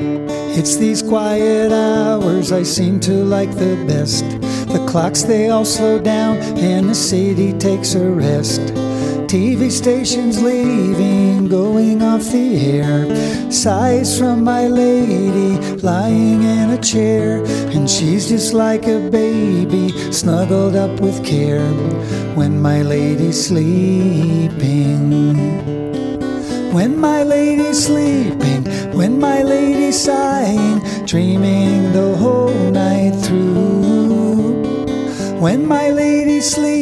It's these quiet hours I seem to like the best. The clocks they all slow down and the city takes a rest. TV stations leaving, going off the air. Sighs from my lady lying in a chair, and she's just like a baby snuggled up with care. When my lady's sleeping, when my lady's sleeping, when my lady's sighing, dreaming the whole night through. When my lady's sleeping,